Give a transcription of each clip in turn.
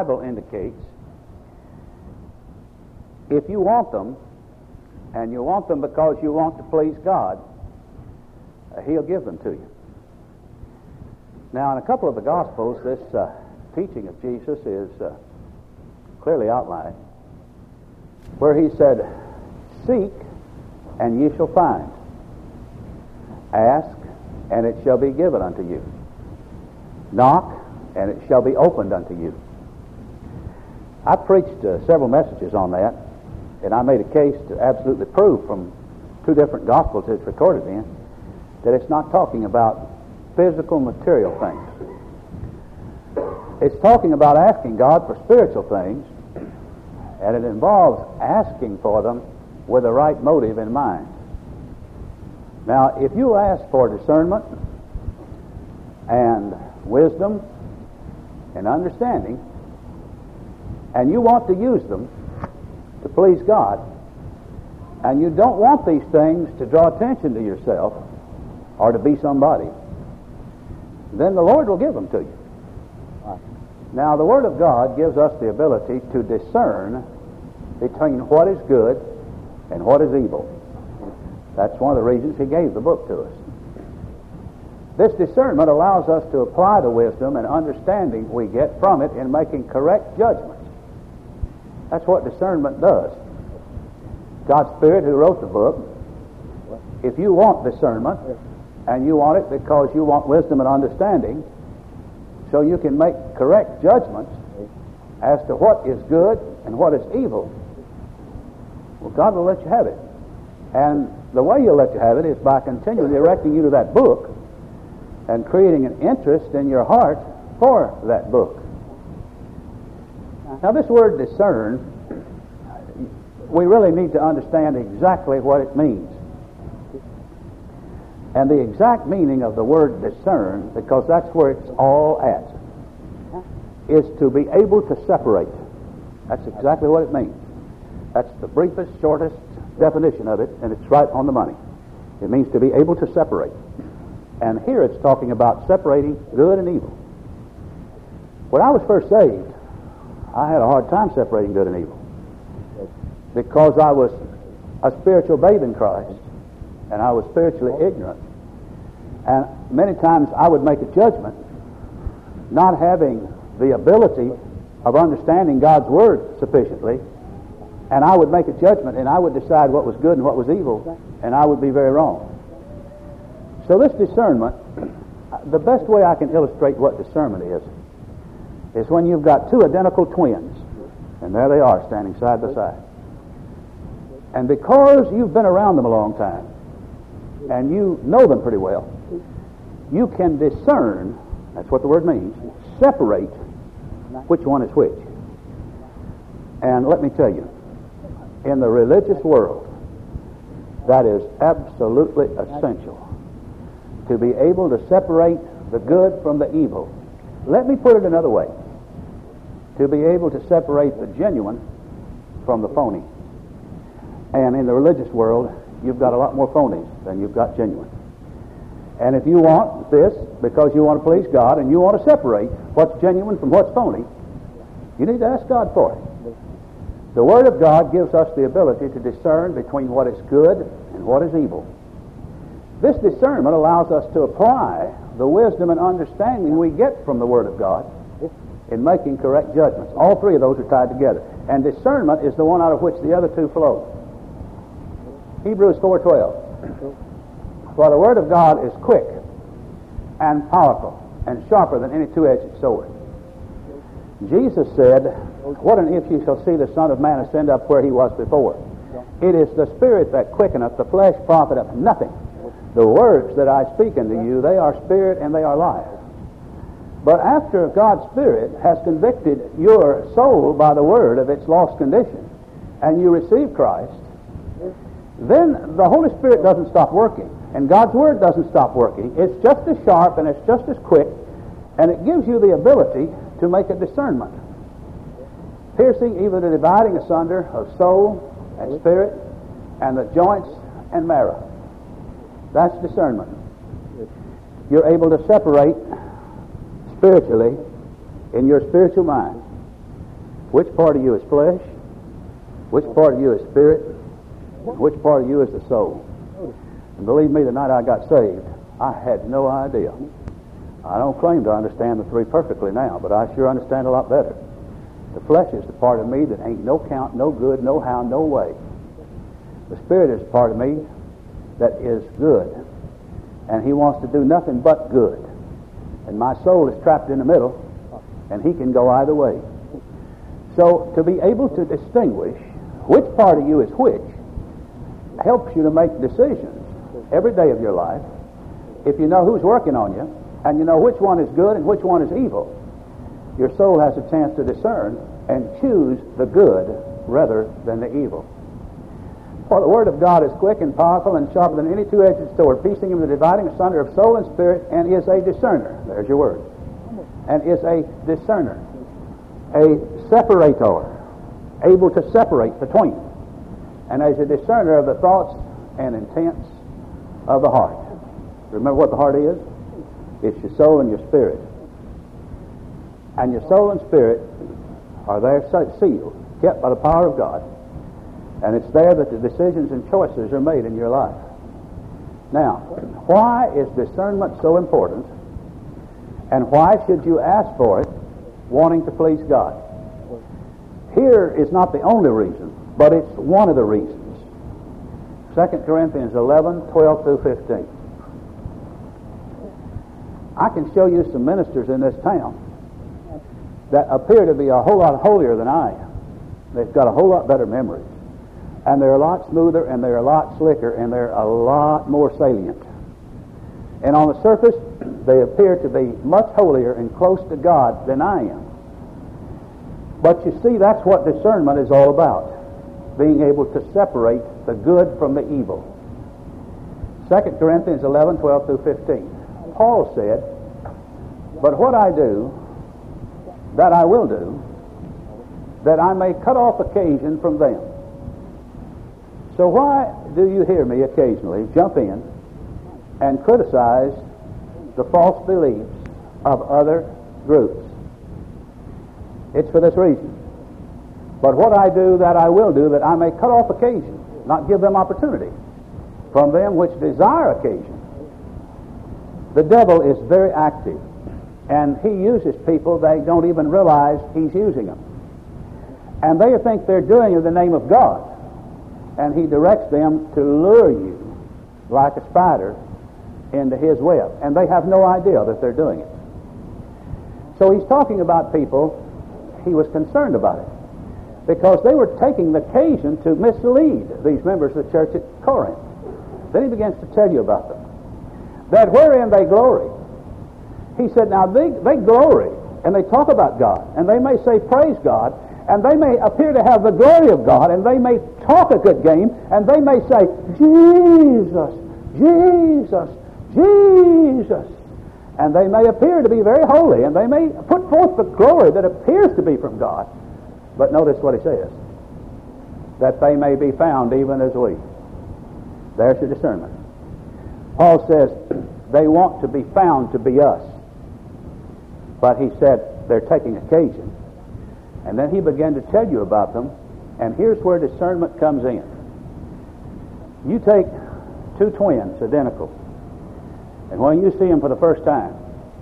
Bible indicates if you want them, and you want them because you want to please God, He'll give them to you. Now, in a couple of the Gospels, this teaching of Jesus is clearly outlined, where He said, "Seek, and ye shall find. Ask, and it shall be given unto you. Knock, and it shall be opened unto you." I preached several messages on that, and I made a case to absolutely prove from two different Gospels it's recorded in that it's not talking about physical, material things. It's talking about asking God for spiritual things, and it involves asking for them with the right motive in mind. Now, if you ask for discernment and wisdom and understanding, and you want to use them to please God, and you don't want these things to draw attention to yourself or to be somebody, then the Lord will give them to you. Now, the Word of God gives us the ability to discern between what is good and what is evil. That's one of the reasons He gave the book to us. This discernment allows us to apply the wisdom and understanding we get from it in making correct judgments. That's what discernment does. God's Spirit, who wrote the book, if you want discernment, and you want it because you want wisdom and understanding, so you can make correct judgments as to what is good and what is evil, well, God will let you have it. And the way He'll let you have it is by continually directing you to that book and creating an interest in your heart for that book. Now, this word discern, we really need to understand exactly what it means. And the exact meaning of the word discern, because that's where it's all at, is to be able to separate. That's exactly what it means. That's the briefest, shortest definition of it, and it's right on the money. It means to be able to separate. And here it's talking about separating good and evil. When I was first saved, I had a hard time separating good and evil, because I was a spiritual babe in Christ, and I was spiritually ignorant. And many times I would make a judgment, not having the ability of understanding God's Word sufficiently, and I would make a judgment, and I would decide what was good and what was evil, and I would be very wrong. So this discernment, the best way I can illustrate what discernment is when you've got two identical twins, and there they are standing side by side. And because you've been around them a long time, and you know them pretty well, you can discern, that's what the word means, separate which one is which. And let me tell you, in the religious world, that is absolutely essential, to be able to separate the good from the evil. Let me put it another way, to be able to separate the genuine from the phony. And in the religious world, you've got a lot more phonies than you've got genuine. And if you want this because you want to please God and you want to separate what's genuine from what's phony, you need to ask God for it. The Word of God gives us the ability to discern between what is good and what is evil. This discernment allows us to apply the wisdom and understanding we get from the Word of God in making correct judgments. All three of those are tied together. And discernment is the one out of which the other two flow. Hebrews 4:12. For the Word of God is quick and powerful and sharper than any two-edged sword. Jesus said, "What an if ye shall see the Son of Man ascend up where He was before. It is the Spirit that quickeneth, the flesh profiteth nothing. The words that I speak unto you, they are spirit and they are life." But after God's Spirit has convicted your soul by the Word of its lost condition, and you receive Christ, then the Holy Spirit doesn't stop working, and God's Word doesn't stop working. It's just as sharp and it's just as quick, and it gives you the ability to make a discernment, piercing even the dividing asunder of soul and spirit and the joints and marrow. That's discernment. You're able to separate spiritually in your spiritual mind Which part of you is flesh? Which part of you is spirit? Which part of you is the soul? And believe me, the night I got saved, I had no idea. I don't claim to understand the three perfectly now, but I sure understand a lot better. The flesh is the part of me that ain't no count, no good, no how, no way. The spirit is the part of me that is good, and he wants to do nothing but good. And my soul is trapped in the middle, and he can go either way. So to be able to distinguish which part of you is which helps you to make decisions every day of your life. If you know who's working on you, and you know which one is good and which one is evil, your soul has a chance to discern and choose the good rather than the evil. For the Word of God is quick and powerful and sharper than any two-edged sword, piercing even the dividing asunder of soul and spirit, and is a discerner. There's your word. And is a discerner, a separator, able to separate between, and as a discerner of the thoughts and intents of the heart. Remember what the heart is? It's your soul and your spirit. And your soul and spirit are there sealed, kept by the power of God. And it's there that the decisions and choices are made in your life. Now, why is discernment so important? And why should you ask for it, wanting to please God? Here is not the only reason, but it's one of the reasons. 2 Corinthians 11, 12 through 15. I can show you some ministers in this town that appear to be a whole lot holier than I am. They've got a whole lot better memories. And they're a lot smoother, and they're a lot slicker, and they're a lot more salient. And on the surface, they appear to be much holier and close to God than I am. But you see, that's what discernment is all about, being able to separate the good from the evil. 2 Corinthians 11, 12 through 15. Paul said, "But what I do, that I will do, that I may cut off occasion from them." So why do you hear me occasionally jump in and criticize the false beliefs of other groups? It's for this reason. "But what I do, that I will do, that I may cut off occasion," not give them opportunity, "from them which desire occasion." The devil is very active, and he uses people they don't even realize he's using them. And they think they're doing it in the name of God, and he directs them to lure you like a spider into his web, and they have no idea that they're doing it. So he's talking about people. He was concerned about it because they were taking the occasion to mislead these members of the church at Corinth. Then he begins to tell you about them. That wherein they glory. He said, now they glory, and they talk about God, and they may say praise God, and they may appear to have the glory of God, and they may talk a good game, and they may say, Jesus, Jesus, Jesus. And they may appear to be very holy, and they may put forth the glory that appears to be from God. But notice what he says, that they may be found even as we. There's your discernment. Paul says they want to be found to be us. But he said they're taking occasion. And then he began to tell you about them, and here's where discernment comes in. You take two twins, identical, and when you see them for the first time,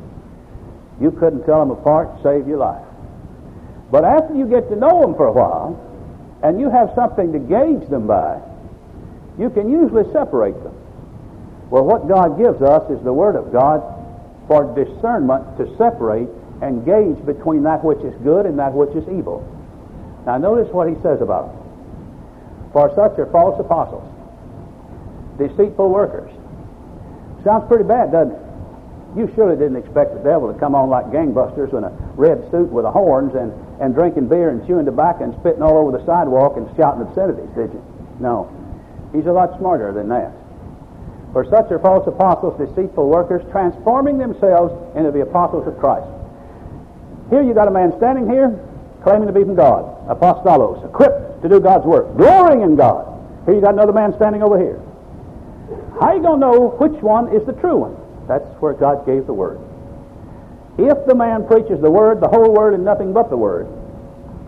you couldn't tell them apart, save your life. But after you get to know them for a while, and you have something to gauge them by, you can usually separate them. Well, what God gives us is the Word of God for discernment to separate and gauge between that which is good and that which is evil. Now notice what he says about them. For such are false apostles, deceitful workers. Sounds pretty bad, doesn't it? You surely didn't expect the devil to come on like gangbusters in a red suit with the horns and drinking beer and chewing tobacco and spitting all over the sidewalk and shouting obscenities, did you? No. He's a lot smarter than that. For such are false apostles, deceitful workers, transforming themselves into the apostles of Christ. Here you got a man standing here claiming to be from God, apostolos, equipped to do God's work, glorying in God. Here you got another man standing over here. How are you going to know which one is the true one? That's where God gave the Word. If the man preaches the Word, the whole Word, and nothing but the Word,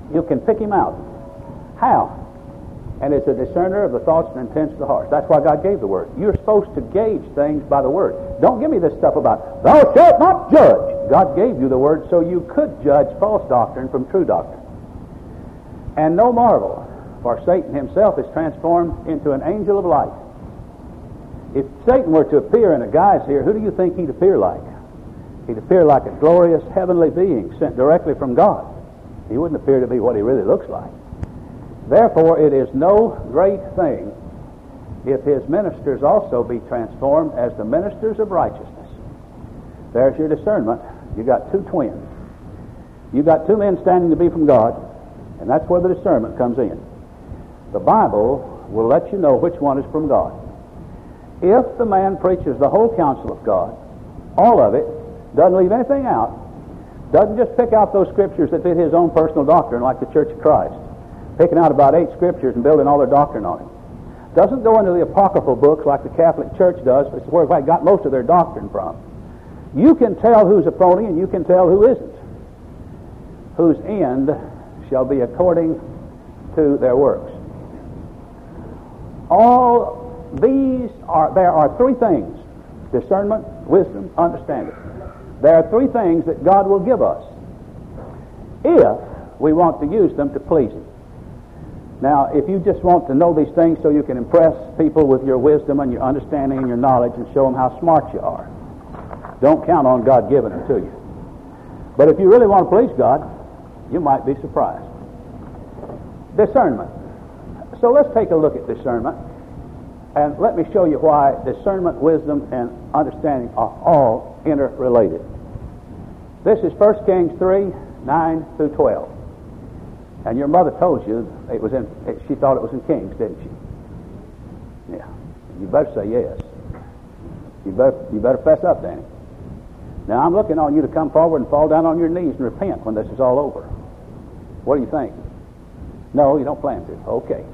You can pick him out. How? And it's a discerner of the thoughts and intents of the heart. That's why God gave the Word. You're supposed to gauge things by the Word. Don't give me this stuff about, thou shalt not judge. God gave you the Word so you could judge false doctrine from true doctrine. And no marvel, for Satan himself is transformed into an angel of light. If Satan were to appear in a guise here, who do you think he'd appear like? He'd appear like a glorious heavenly being sent directly from God. He wouldn't appear to be what he really looks like. Therefore, it is no great thing if his ministers also be transformed as the ministers of righteousness. There's your discernment. You got two twins. You got two men standing to be from God, and that's where the discernment comes in. The Bible will let you know which one is from God. If the man preaches the whole counsel of God, all of it, doesn't leave anything out, doesn't just pick out those scriptures that fit his own personal doctrine like the Church of Christ, picking out about 8 scriptures and building all their doctrine on it. Doesn't go into the apocryphal books like the Catholic Church does, which is where they got most of their doctrine from. You can tell who's a phony and you can tell who isn't. Whose end shall be according to their works. There are 3 things: discernment, wisdom, understanding. There are 3 things that God will give us if we want to use them to please Him. Now, if you just want to know these things so you can impress people with your wisdom and your understanding and your knowledge and show them how smart you are, don't count on God giving them to you. But if you really want to please God, you might be surprised. Discernment. So let's take a look at discernment, and let me show you why discernment, wisdom, and understanding are all interrelated. This is 1 Kings 3, 9 through 12. And your mother told you she thought it was in Kings, didn't she? Yeah. You better say yes. You better fess up, Danny. Now I'm looking on you to come forward and fall down on your knees and repent when this is all over. What do you think? No, you don't plan to. Okay.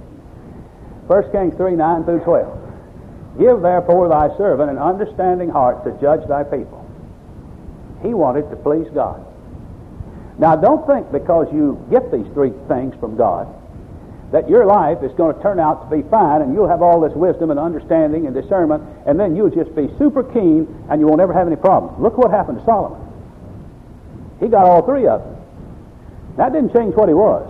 1 Kings 3, 9 through 12. Give therefore thy servant an understanding heart to judge thy people. He wanted to please God. Now, don't think because you get these 3 things from God that your life is going to turn out to be fine and you'll have all this wisdom and understanding and discernment, and then you'll just be super keen and you won't ever have any problems. Look what happened to Solomon. He got all 3 of them. That didn't change what he was.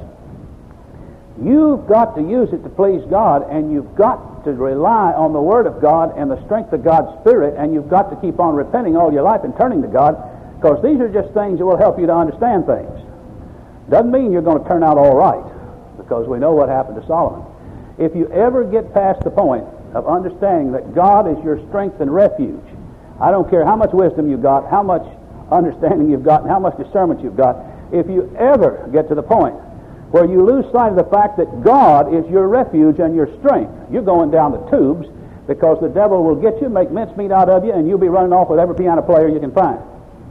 You've got to use it to please God, and you've got to rely on the Word of God and the strength of God's Spirit, and you've got to keep on repenting all your life and turning to God, because these are just things that will help you to understand things. Doesn't mean you're going to turn out all right, because we know what happened to Solomon. If you ever get past the point of understanding that God is your strength and refuge, I don't care how much wisdom you've got, how much understanding you've got, and how much discernment you've got, if you ever get to the point where you lose sight of the fact that God is your refuge and your strength, you're going down the tubes, because the devil will get you, make mincemeat out of you, and you'll be running off with every piano player you can find.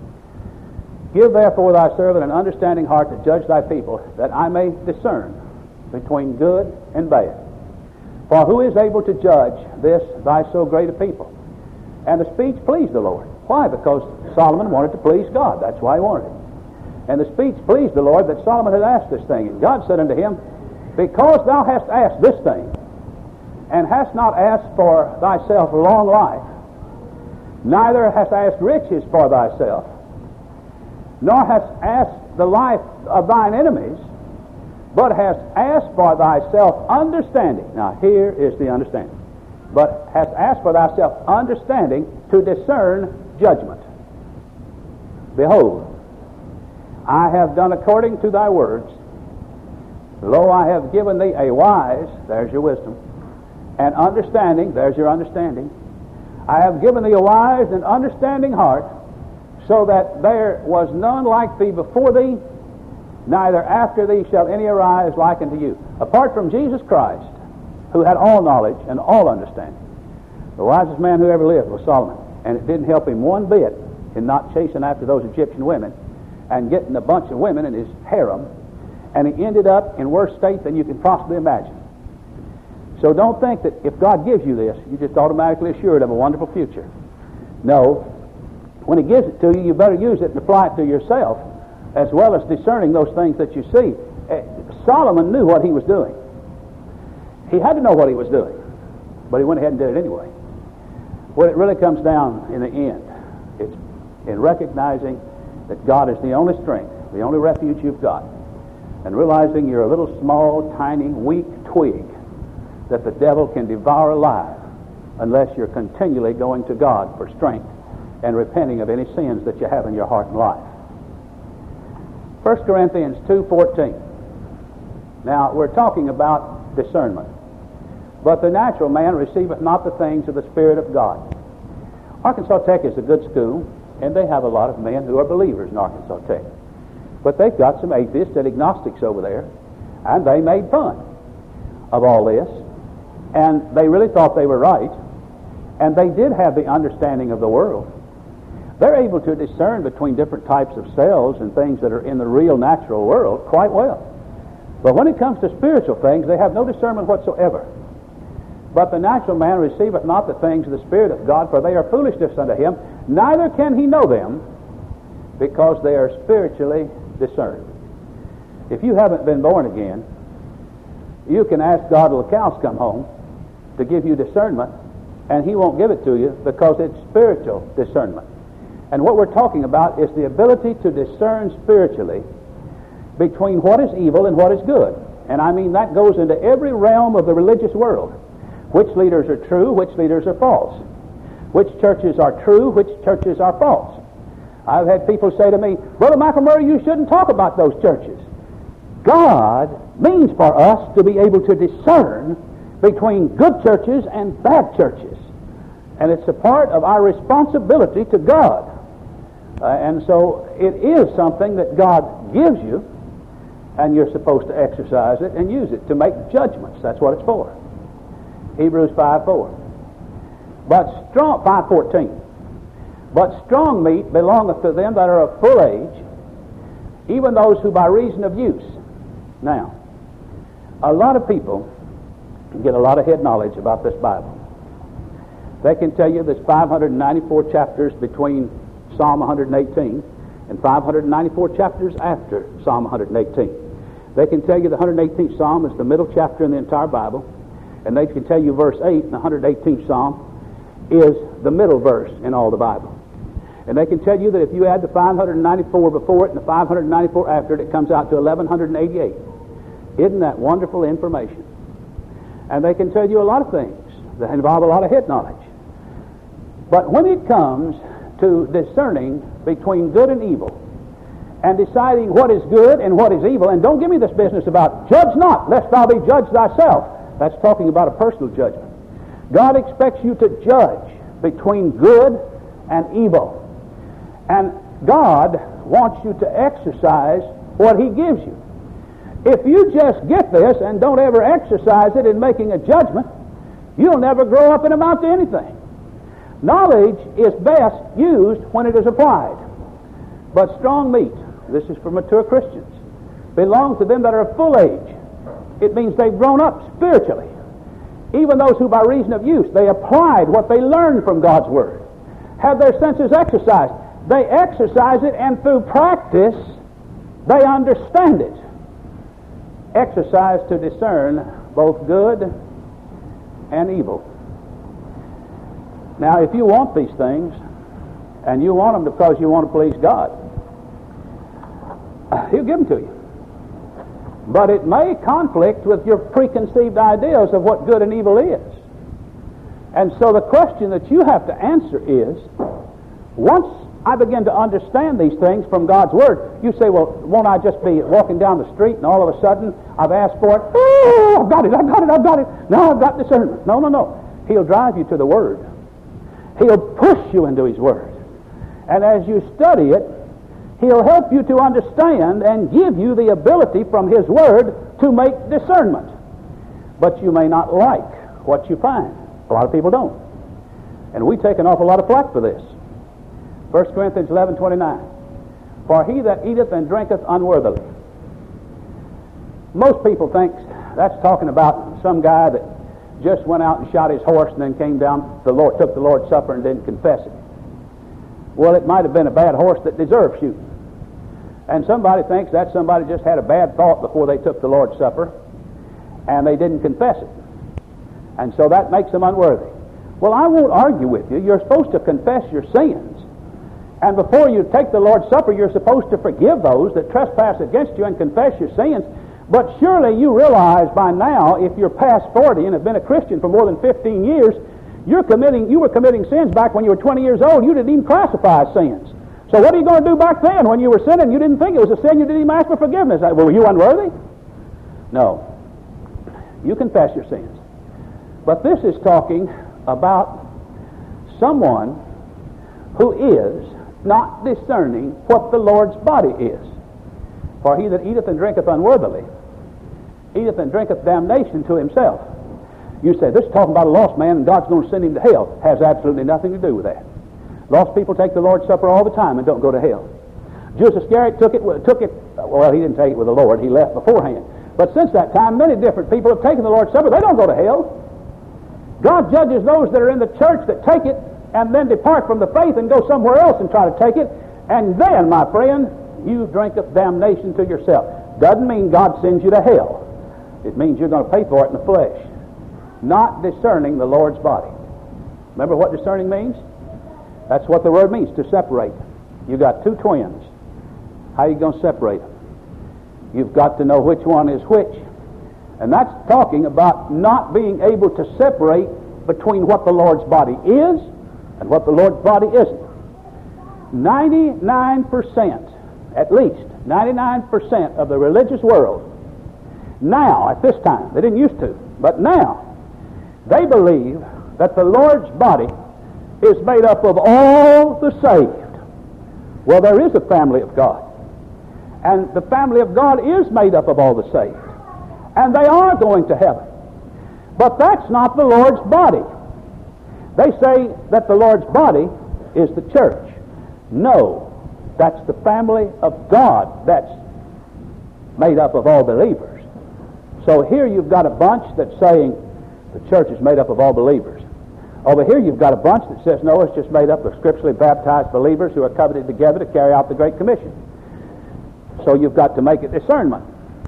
Give therefore thy servant an understanding heart to judge thy people, that I may discern between good and bad. For who is able to judge this thy so great a people? And the speech pleased the Lord. Why? Because Solomon wanted to please God. That's why he wanted it. And the speech pleased the Lord that Solomon had asked this thing. And God said unto him, because thou hast asked this thing, and hast not asked for thyself long life, neither hast asked riches for thyself, nor hast asked the life of thine enemies, but hast asked for thyself understanding. Now here is the understanding. But hast asked for thyself understanding to discern judgment. Behold, I have done according to thy words. Lo, I have given thee a wise, there's your wisdom, and understanding, there's your understanding. I have given thee a wise and understanding heart, so that there was none like thee before thee, neither after thee shall any arise like unto you. Apart from Jesus Christ, who had all knowledge and all understanding, the wisest man who ever lived was Solomon. And it didn't help him one bit in not chasing after those Egyptian women and getting a bunch of women in his harem, and he ended up in worse state than you can possibly imagine. So don't think that if God gives you this, you're just automatically assured of a wonderful future. No. When he gives it to you, you better use it and apply it to yourself, as well as discerning those things that you see. Solomon knew what he was doing. He had to know what he was doing, but he went ahead and did it anyway. What it really comes down in the end, it's in recognizing that God is the only strength, the only refuge you've got, and realizing you're a little small, tiny, weak twig that the devil can devour alive unless you're continually going to God for strength and repenting of any sins that you have in your heart and life. 1 Corinthians 2:14. Now, we're talking about discernment. But the natural man receiveth not the things of the Spirit of God. Arkansas Tech is a good school, and they have a lot of men who are believers in Arkansas Tech. But they've got some atheists and agnostics over there, and they made fun of all this, and they really thought they were right, and they did have the understanding of the world. They're able to discern between different types of cells and things that are in the real natural world quite well. But when it comes to spiritual things, they have no discernment whatsoever. But the natural man receiveth not the things of the Spirit of God, for they are foolishness unto him, neither can he know them, because they are spiritually discerned. If you haven't been born again, you can ask God till the cows come home to give you discernment, and he won't give it to you because it's spiritual discernment. And what we're talking about is the ability to discern spiritually between what is evil and what is good. And I mean that goes into every realm of the religious world. Which leaders are true, which leaders are false. Which churches are true, which churches are false. I've had people say to me, Brother McElmurray, you shouldn't talk about those churches. God means for us to be able to discern between good churches and bad churches. And it's a part of our responsibility to God. And so it is something that God gives you, and you're supposed to exercise it and use it to make judgments. That's what it's for. Hebrews 5:4. But strong 5:14. But strong meat belongeth to them that are of full age, even those who by reason of use. Now, a lot of people get a lot of head knowledge about this Bible. They can tell you there's 594 chapters between Psalm 118 and 594 chapters after Psalm 118. They can tell you the 118th Psalm is the middle chapter in the entire Bible, and they can tell you verse 8 in the 118th Psalm is the middle verse in all the Bible. And they can tell you that if you add the 594 before it and the 594 after it, it comes out to 1188. Isn't that wonderful information? And they can tell you a lot of things that involve a lot of head knowledge. But when it comes to discerning between good and evil, and deciding what is good and what is evil, and don't give me this business about judge not, lest thou be judged thyself. That's talking about a personal judgment. God expects you to judge between good and evil. And God wants you to exercise what he gives you. If you just get this and don't ever exercise it in making a judgment, you'll never grow up and amount to anything. Knowledge is best used when it is applied. But strong meat, this is for mature Christians, belongs to them that are of full age. It means they've grown up spiritually. Even those who by reason of use, they applied what they learned from God's Word, have their senses exercised. They exercise it, and through practice, they understand it. Exercise to discern both good and evil. Now, if you want these things, and you want them because you want to please God, he'll give them to you. But it may conflict with your preconceived ideas of what good and evil is. And so the question that you have to answer is, once I begin to understand these things from God's Word, you say, well, won't I just be walking down the street and all of a sudden I've asked for it? Oh, I've got it. Now I've got discernment. No. He'll drive you to the Word. He'll push you into His Word. And as you study it, He'll help you to understand and give you the ability from His Word to make discernment. But you may not like what you find. A lot of people don't. And we take an awful lot of flack for this. 1 Corinthians 11:29. For he that eateth and drinketh unworthily. Most people think that's talking about some guy that just went out and shot his horse and then came down, took the Lord's Supper and didn't confess it. Well, it might have been a bad horse that deserved shooting. And somebody thinks that somebody just had a bad thought before they took the Lord's Supper, and they didn't confess it. And so that makes them unworthy. Well, I won't argue with you. You're supposed to confess your sins. And before you take the Lord's Supper, you're supposed to forgive those that trespass against you and confess your sins. But surely you realize by now, if you're past 40 and have been a Christian for more than 15 years, you were committing sins back when you were 20 years old. You didn't even classify as sins. So what are you going to do back then when you were sinning? You didn't think it was a sin. You didn't even ask for forgiveness. Well, were you unworthy? No. You confess your sins. But this is talking about someone who is not discerning what the Lord's body is. For he that eateth and drinketh unworthily eateth and drinketh damnation to himself. You say, this is talking about a lost man and God's going to send him to hell. Has absolutely nothing to do with that. Lost people take the Lord's Supper all the time and don't go to hell. Judas Iscariot took it, well, he didn't take it with the Lord. He left beforehand. But since that time, many different people have taken the Lord's Supper. They don't go to hell. God judges those that are in the church that take it and then depart from the faith and go somewhere else and try to take it. And then, my friend, you drinketh damnation to yourself. Doesn't mean God sends you to hell. It means you're going to pay for it in the flesh. Not discerning the Lord's body. Remember what discerning means? That's what the word means, to separate. You've got two twins. How are you going to separate them? You've got to know which one is which. And that's talking about not being able to separate between what the Lord's body is and what the Lord's body isn't. 99%, at least 99% of the religious world, now, at this time, they didn't used to, but now, they believe that the Lord's body is made up of all the saved. Well, there is a family of God. And the family of God is made up of all the saved. And they are going to heaven. But that's not the Lord's body. They say that the Lord's body is the church. No, that's the family of God that's made up of all believers. So here you've got a bunch that's saying the church is made up of all believers. Over here you've got a bunch that says, no, it's just made up of scripturally baptized believers who are covenanted together to carry out the Great Commission. So you've got to make a discernment.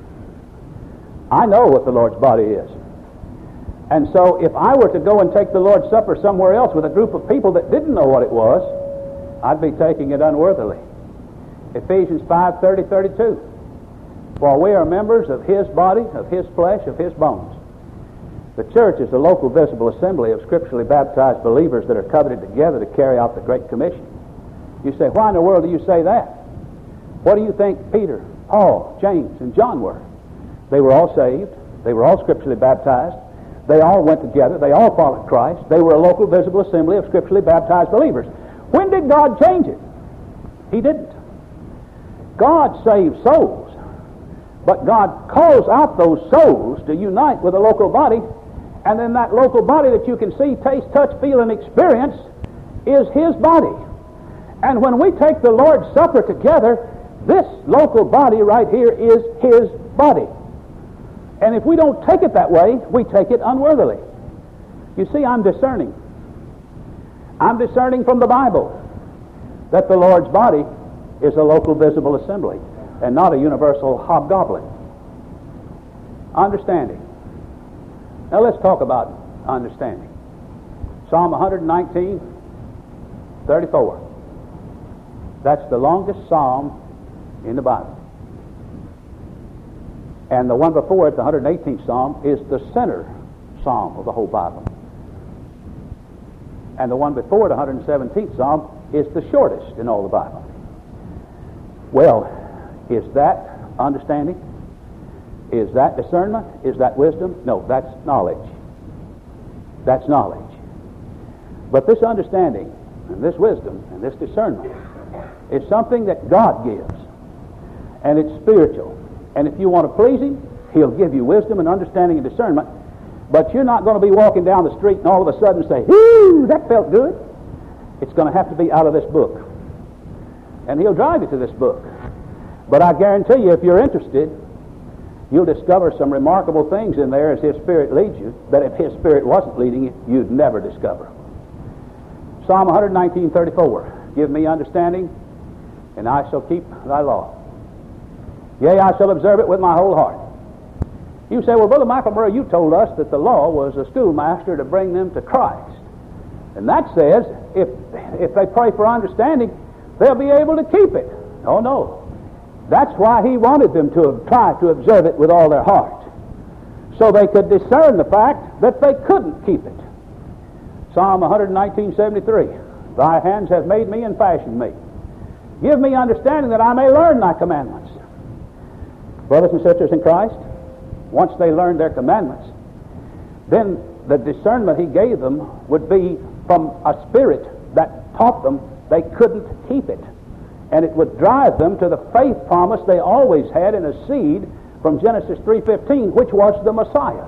I know what the Lord's body is. And so if I were to go and take the Lord's Supper somewhere else with a group of people that didn't know what it was, I'd be taking it unworthily. Ephesians 5:30-32. For we are members of His body, of His flesh, of His bones. The church is a local visible assembly of scripturally baptized believers that are covenanted together to carry out the Great Commission. You say, why in the world do you say that? What do you think Peter, Paul, James, and John were? They were all saved. They were all scripturally baptized. They all went together. They all followed Christ. They were a local visible assembly of scripturally baptized believers. When did God change it? He didn't. God saved souls. But God calls out those souls to unite with a local body, and then that local body that you can see, taste, touch, feel, and experience is His body. And when we take the Lord's Supper together, this local body right here is His body. And if we don't take it that way, we take it unworthily. You see, I'm discerning. I'm discerning from the Bible that the Lord's body is a local visible assembly and not a universal hobgoblin. Understanding. Now let's talk about understanding. Psalm 119:34. That's the longest psalm in the Bible. And the one before it, the 118th Psalm, is the center psalm of the whole Bible. And the one before it, the 117th Psalm, is the shortest in all the Bible. Well, is that understanding? Is that discernment? Is that wisdom? No, that's knowledge. That's knowledge. But this understanding, and this wisdom, and this discernment is something that God gives. And it's spiritual. And if you want to please Him, He'll give you wisdom and understanding and discernment. But you're not going to be walking down the street and all of a sudden say, "Whoo, that felt good." It's going to have to be out of this book. And He'll drive you to this book. But I guarantee you, if you're interested, you'll discover some remarkable things in there as His Spirit leads you, that if His Spirit wasn't leading you, you'd never discover. Psalm 119:34. Give me understanding, and I shall keep thy law. Yea, I shall observe it with my whole heart. You say, well, Brother Michael Murray, you told us that the law was a schoolmaster to bring them to Christ. And that says, if they pray for understanding, they'll be able to keep it. Oh, no. That's why he wanted them to try to observe it with all their heart, so they could discern the fact that they couldn't keep it. Psalm 119:73, Thy hands have made me and fashioned me. Give me understanding that I may learn thy commandments. Brothers and sisters in Christ, once they learned their commandments, then the discernment he gave them would be from a spirit that taught them they couldn't keep it. And it would drive them to the faith promise they always had in a seed from Genesis 3:15, which was the Messiah.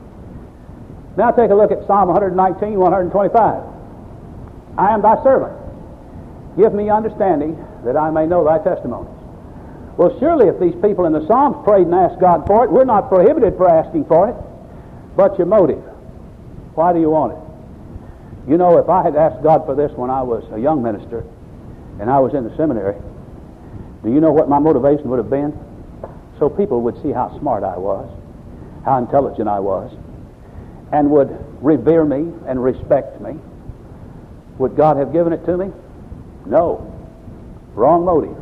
Now take a look at Psalm 119, 125. I am thy servant. Give me understanding that I may know thy testimonies. Well, surely if these people in the Psalms prayed and asked God for it, we're not prohibited for asking for it. But your motive. Why do you want it? You know, if I had asked God for this when I was a young minister and I was in the seminary, do you know what my motivation would have been? So people would see how smart I was, how intelligent I was, and would revere me and respect me. Would God have given it to me? No. Wrong motive.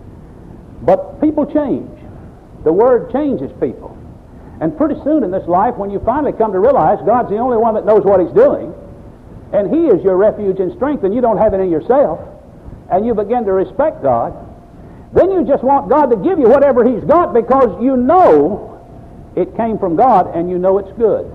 But people change. The Word changes people. And pretty soon in this life, when you finally come to realize God's the only one that knows what He's doing, and He is your refuge and strength, and you don't have it in yourself, and you begin to respect God, then you just want God to give you whatever He's got because you know it came from God and you know it's good.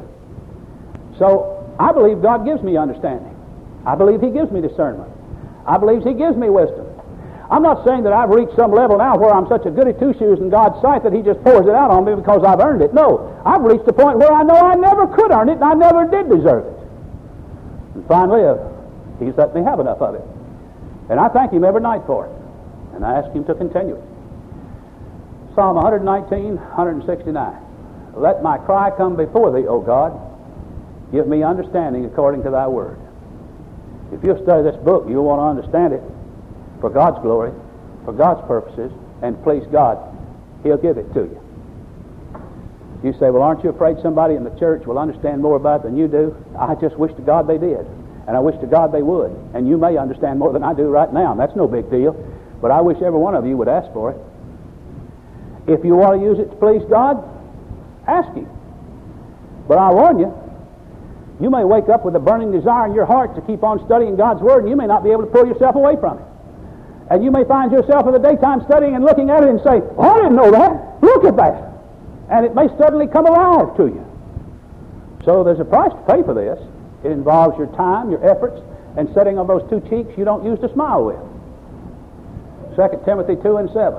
So I believe God gives me understanding. I believe He gives me discernment. I believe He gives me wisdom. I'm not saying that I've reached some level now where I'm such a goody two-shoes in God's sight that He just pours it out on me because I've earned it. No, I've reached a point where I know I never could earn it and I never did deserve it. And finally, He's let me have enough of it. And I thank Him every night for it. And I ask Him to continue it. Psalm 119, 169. Let my cry come before Thee, O God. Give me understanding according to Thy word. If you'll study this book, you'll want to understand it for God's glory, for God's purposes, and please God, He'll give it to you. You say, well, aren't you afraid somebody in the church will understand more about it than you do? I just wish to God they did. And I wish to God they would. And you may understand more than I do right now. And that's no big deal. But I wish every one of you would ask for it. If you want to use it to please God, ask Him. But I warn you, you may wake up with a burning desire in your heart to keep on studying God's Word, and you may not be able to pull yourself away from it. And you may find yourself in the daytime studying and looking at it and say, oh, I didn't know that. Look at that. And it may suddenly come alive to you. So there's a price to pay for this. It involves your time, your efforts, and setting on those two cheeks you don't use to smile with. 2 Timothy 2 and 7.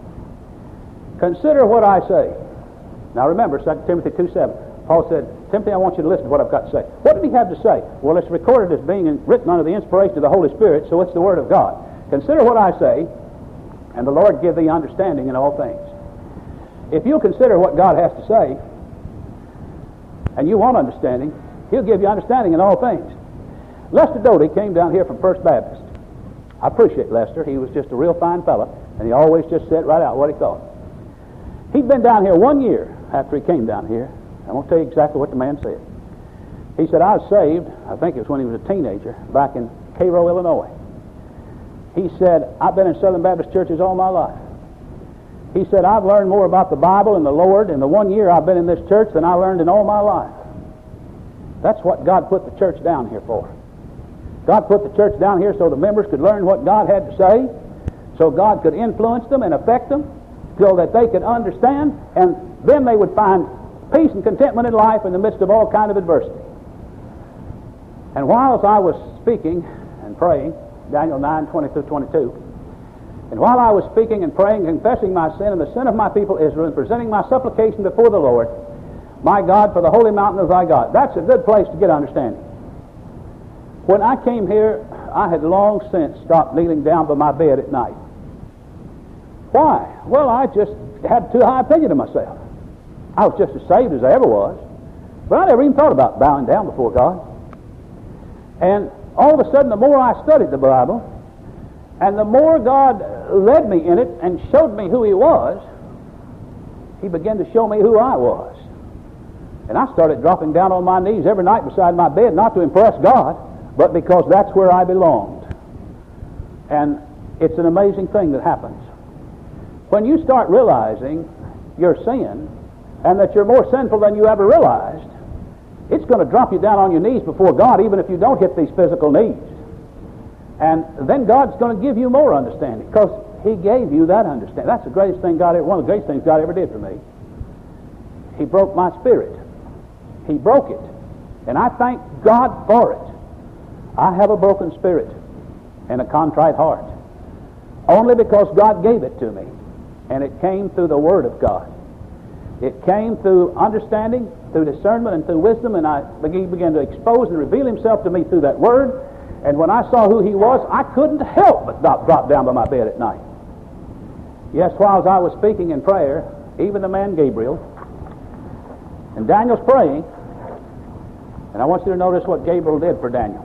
Consider what I say. Now remember, 2 Timothy 2:7. Paul said, Timothy, I want you to listen to what I've got to say. What did he have to say? Well, it's recorded as being written under the inspiration of the Holy Spirit, so it's the Word of God. Consider what I say, and the Lord give thee understanding in all things. If you'll consider what God has to say, and you want understanding, He'll give you understanding in all things. Lester Doty came down here from First Baptist. I appreciate Lester. He was just a real fine fellow, and he always just said right out what he thought. He'd been down here 1 year after he came down here. I won't tell you exactly what the man said. He said, I was saved, I think it was when he was a teenager, back in Cairo, Illinois. He said, I've been in Southern Baptist churches all my life. He said, I've learned more about the Bible and the Lord in the 1 year I've been in this church than I learned in all my life. That's what God put the church down here for. God put the church down here so the members could learn what God had to say, so God could influence them and affect them, so that they could understand, and then they would find peace and contentment in life in the midst of all kind of adversity. And while I was speaking and praying, Daniel 9:20-22, and while I was speaking and praying, confessing my sin and the sin of my people Israel, and presenting my supplication before the Lord, my God, for the holy mountain of thy God. That's a good place to get understanding. When I came here, I had long since stopped kneeling down by my bed at night. Why? Well, I just had too high opinion of myself. I was just as saved as I ever was, but I never even thought about bowing down before God. And all of a sudden, the more I studied the Bible, and the more God led me in it and showed me who He was, He began to show me who I was. And I started dropping down on my knees every night beside my bed, not to impress God, but because that's where I belonged. And it's an amazing thing that happens. When you start realizing your sin, and that you're more sinful than you ever realized, it's going to drop you down on your knees before God, even if you don't hit these physical needs. And then God's going to give you more understanding, because He gave you that understanding. That's the greatest thing one of the greatest things God ever did for me. He broke my spirit. He broke it. And I thank God for it. I have a broken spirit and a contrite heart, only because God gave it to me. And it came through the Word of God. It came through understanding, through discernment, and through wisdom, and He began to expose and reveal Himself to me through that Word. And when I saw who He was, I couldn't help but drop down by my bed at night. Yes, while I was speaking in prayer, even the man Gabriel, and Daniel's praying, and I want you to notice what Gabriel did for Daniel.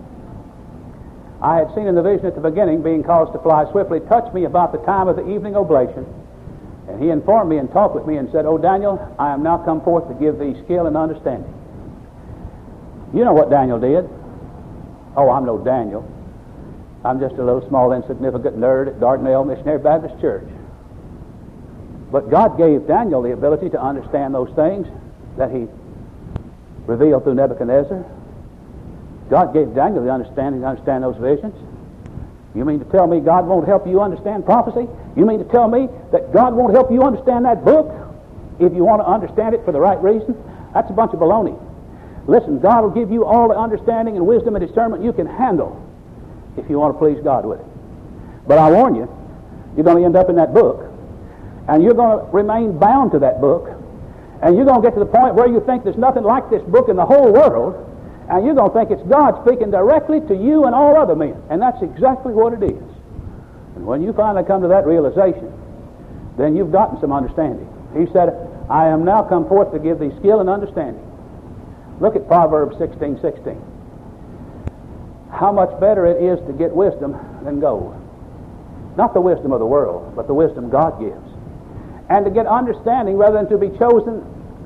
I had seen in the vision at the beginning, being caused to fly swiftly, touched me about the time of the evening oblation. And he informed me and talked with me and said, "O Daniel, I am now come forth to give thee skill and understanding." You know what Daniel did? Oh, I'm no Daniel. I'm just a little small, insignificant nerd at Dardanelle Missionary Baptist Church. But God gave Daniel the ability to understand those things that He revealed through Nebuchadnezzar. God gave Daniel the understanding to understand those visions. You mean to tell me God won't help you understand prophecy? You mean to tell me that God won't help you understand that book if you want to understand it for the right reason? That's a bunch of baloney. Listen, God will give you all the understanding and wisdom and discernment you can handle if you want to please God with it. But I warn you, you're going to end up in that book, and you're going to remain bound to that book, and you're going to get to the point where you think there's nothing like this book in the whole world, and you're going to think it's God speaking directly to you and all other men. And that's exactly what it is. And when you finally come to that realization, then you've gotten some understanding. He said, "I am now come forth to give thee skill and understanding." Look at Proverbs 16:16. How much better it is to get wisdom than gold. Not the wisdom of the world, but the wisdom God gives. And to get understanding rather than to be chosen,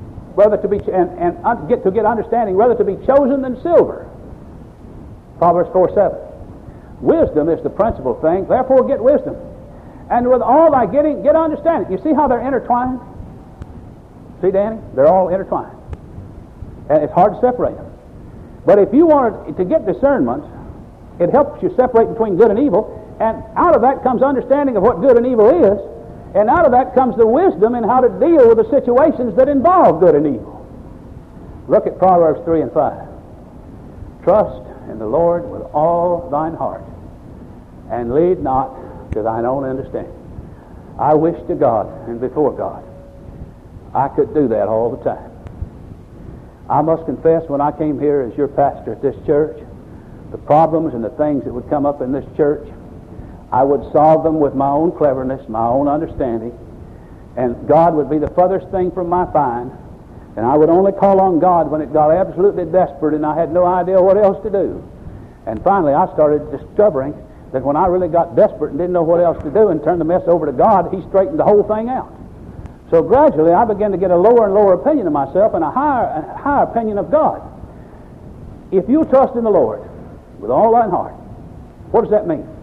get understanding rather to be chosen than silver. Proverbs 4:7. Wisdom is the principal thing, therefore get wisdom. And with all thy getting, get understanding. You see how they're intertwined? See, Danny? They're all intertwined. And it's hard to separate them. But if you wanted to get discernment, it helps you separate between good and evil, and out of that comes understanding of what good and evil is, and out of that comes the wisdom in how to deal with the situations that involve good and evil. Look at Proverbs 3:5. Trust in the Lord with all thine heart, and lead not to thine own understanding. I wish to God and before God I could do that all the time. I must confess, when I came here as your pastor at this church, the problems and the things that would come up in this church, I would solve them with my own cleverness, my own understanding, and God would be the furthest thing from my find, and I would only call on God when it got absolutely desperate and I had no idea what else to do. And finally I started discovering that when I really got desperate and didn't know what else to do and turned the mess over to God, He straightened the whole thing out. So gradually I began to get a lower and lower opinion of myself and a higher opinion of God. If you trust in the Lord with all thine heart, what does that mean?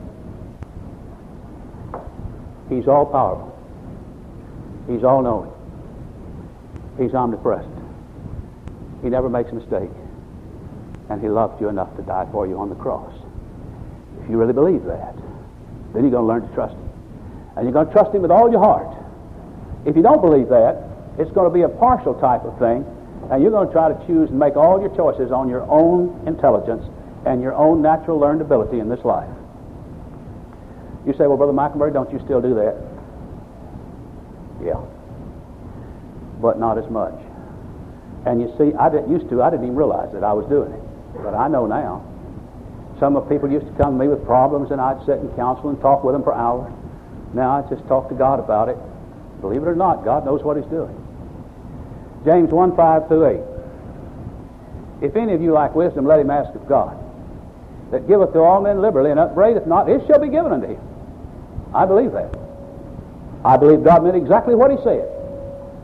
He's all powerful. He's all knowing. He's omnipresent. He never makes a mistake. And He loved you enough to die for you on the cross. If you really believe that, then you're going to learn to trust Him. And you're going to trust Him with all your heart. If you don't believe that, it's going to be a partial type of thing, and you're going to try to choose and make all your choices on your own intelligence and your own natural learned ability in this life. You say, "Well, Brother Meikenberg, don't you still do that?" Yeah. But not as much. And you see, I didn't even realize that I was doing it. But I know now. Some of the people used to come to me with problems, and I'd sit and counsel and talk with them for hours. Now I just talk to God about it. Believe it or not, God knows what He's doing. James 1:5-8. If any of you lack wisdom, let him ask of God, that giveth to all men liberally, and upbraideth not, it shall be given unto him. I believe that. I believe God meant exactly what He said.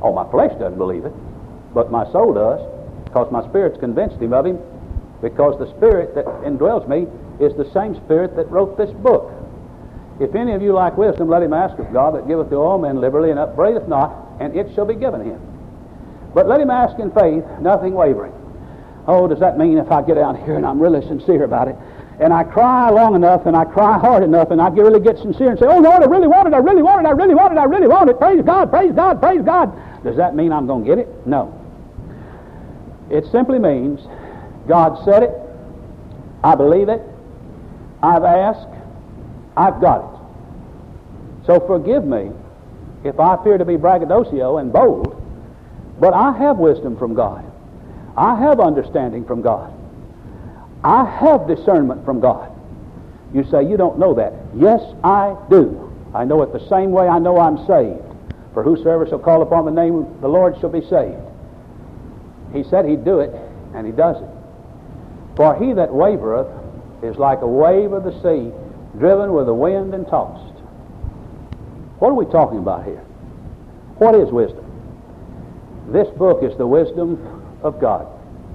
Oh, my flesh doesn't believe it, but my soul does, because my spirit's convinced him of him, because the Spirit that indwells me is the same Spirit that wrote this book. If any of you lack wisdom, let him ask of God, that giveth to all men liberally, and upbraideth not, and it shall be given him. But let him ask in faith, nothing wavering. Oh, does that mean if I get out here and I'm really sincere about it, and I cry long enough, and I cry hard enough, and I really get sincere and say, oh Lord, I really want it, I really want it, I really want it, I really want it, praise God, praise God, praise God. Does that mean I'm going to get it? No. It simply means God said it, I believe it, I've asked, I've got it. So forgive me if I appear to be braggadocio and bold, but I have wisdom from God. I have understanding from God. I have discernment from God. You say, you don't know that. Yes, I do. I know it the same way I know I'm saved. For whosoever shall call upon the name of the Lord shall be saved. He said he'd do it, and he does it. For he that wavereth is like a wave of the sea, driven with the wind and tossed. What are we talking about here? What is wisdom? This book is the wisdom of God.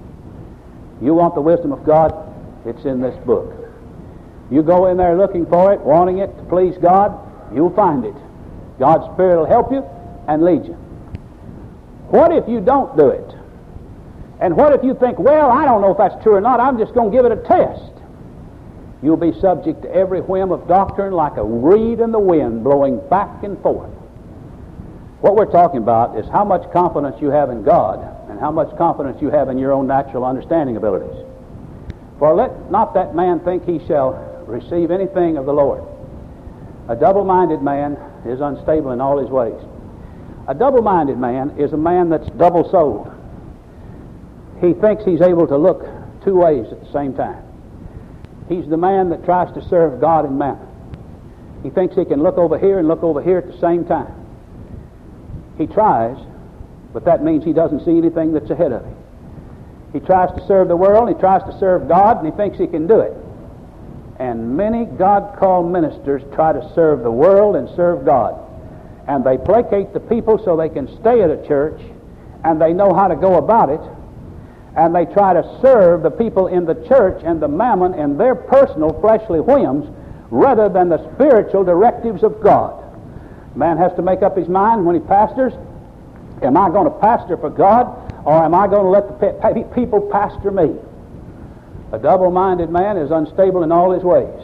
You want the wisdom of God? It's in this book. You go in there looking for it, wanting it to please God, you'll find it. God's Spirit will help you and lead you. What if you don't do it? And what if you think, well, I don't know if that's true or not, I'm just going to give it a test? You'll be subject to every whim of doctrine like a reed in the wind blowing back and forth. What we're talking about is how much confidence you have in God and how much confidence you have in your own natural understanding abilities. For let not that man think he shall receive anything of the Lord. A double-minded man is unstable in all his ways. A double-minded man is a man that's double-souled. He thinks he's able to look two ways at the same time. He's the man that tries to serve God and mammon. He thinks he can look over here and look over here at the same time. He tries, but that means he doesn't see anything that's ahead of him. He tries to serve the world, he tries to serve God, and he thinks he can do it. And many God-called ministers try to serve the world and serve God. And they placate the people so they can stay at a church, and they know how to go about it, and they try to serve the people in the church and the mammon and their personal fleshly whims rather than the spiritual directives of God. Man has to make up his mind when he pastors, am I going to pastor for God, or am I going to let the people pastor me? A double-minded man is unstable in all his ways.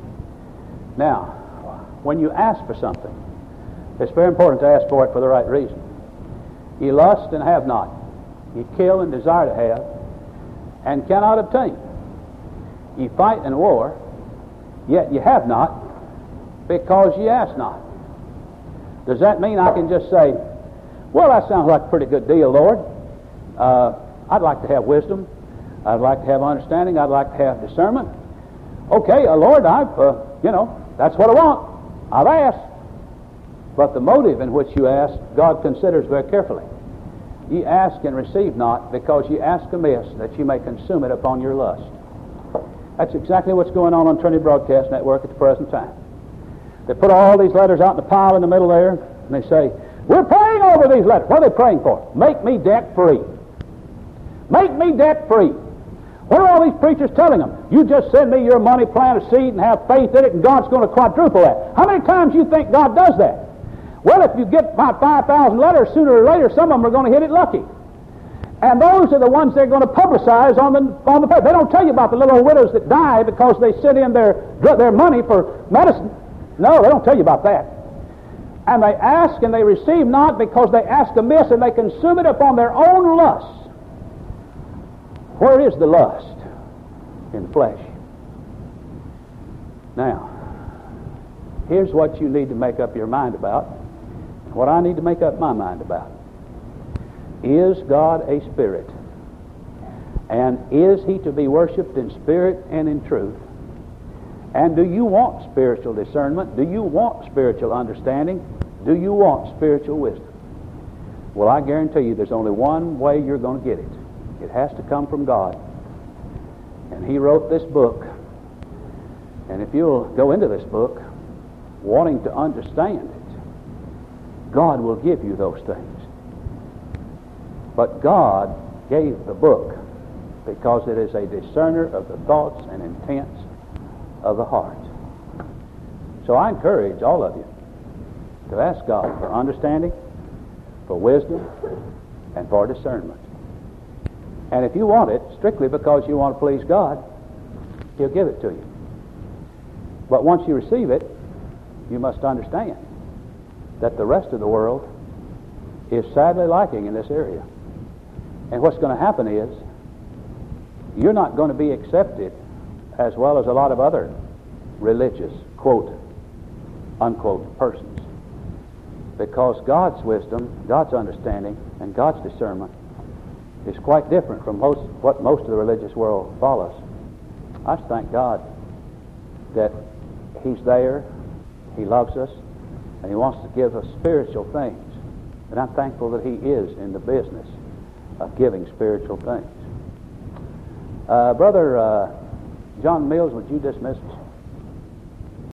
Now, when you ask for something, it's very important to ask for it for the right reason. Ye lust and have not. Ye kill and desire to have, and cannot obtain. Ye fight and war, yet ye have not, because ye ask not. Does that mean I can just say, well, that sounds like a pretty good deal, Lord. I'd like to have wisdom. I'd like to have understanding. I'd like to have discernment. Okay, Lord, that's what I want. I've asked. But the motive in which you ask, God considers very carefully. Ye ask and receive not, because ye ask amiss, that ye may consume it upon your lust. That's exactly what's going on Trinity Broadcast Network at the present time. They put all these letters out in the pile in the middle there, and they say, we're praying over these letters. What are they praying for? Make me debt-free. Make me debt-free. What are all these preachers telling them? You just send me your money, plant a seed, and have faith in it, and God's going to quadruple that. How many times do you think God does that? Well, if you get about 5,000 letters, sooner or later, some of them are going to hit it lucky. And those are the ones they're going to publicize on the paper. They don't tell you about the little widows that die because they sent in their money for medicine. No, they don't tell you about that. And they ask and they receive not, because they ask amiss and they consume it upon their own lust. Where is the lust? In the flesh. Now, here's what you need to make up your mind about, what I need to make up my mind about. Is God a spirit? And is he to be worshipped in spirit and in truth? And do you want spiritual discernment? Do you want spiritual understanding? Do you want spiritual wisdom? Well, I guarantee you there's only one way you're going to get it. It has to come from God. And he wrote this book. And if you'll go into this book wanting to understand it, God will give you those things. But God gave the book because it is a discerner of the thoughts and intents of the heart. So I encourage all of you to ask God for understanding, for wisdom, and for discernment. And if you want it strictly because you want to please God, He'll give it to you. But once you receive it, you must understand that the rest of the world is sadly lacking in this area. And what's going to happen is you're not going to be accepted as well as a lot of other religious, quote, unquote, persons. Because God's wisdom, God's understanding, and God's discernment is quite different from what most of the religious world follows. I just thank God that He's there, He loves us, and He wants to give us spiritual things. And I'm thankful that He is in the business of giving spiritual things. Brother John Mills, would you dismiss us?